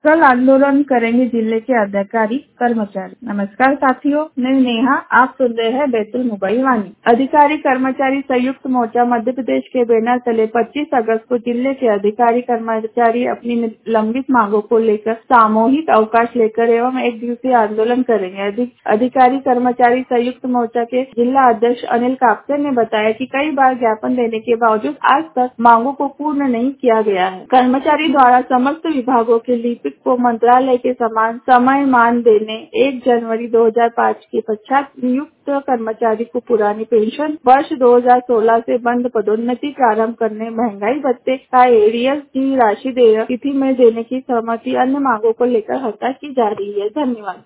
कल आंदोलन करेंगे जिले के अधिकारी कर्मचारी। नमस्कार साथियों, मैं नेहा, आप सुन रहे हैं बैतूल मोबाइल वाणी। अधिकारी कर्मचारी संयुक्त मोर्चा मध्य प्रदेश के बैनर तले 25 अगस्त को जिले के अधिकारी कर्मचारी अपनी लंबित मांगों को लेकर सामूहिक अवकाश लेकर एवं एक दिवसीय आंदोलन करेंगे। अधिकारी कर्मचारी संयुक्त मोर्चा के जिला अध्यक्ष अनिल कापसे ने बताया कि कई बार ज्ञापन देने के बावजूद आज तक मांगों को पूर्ण नहीं किया गया है। कर्मचारी द्वारा समस्त विभागों के लिपिक को मंत्रालय के समान समय मान देने, 1 जनवरी 2005 के पश्चात नियुक्त कर्मचारी को पुरानी पेंशन, वर्ष 2016 से बंद पदोन्नति प्रारंभ करने, महंगाई भत्ते का एरियर्स की राशि तिथि में देने की सहमति, अन्य मांगों को लेकर हड़ताल की जा रही है। धन्यवाद।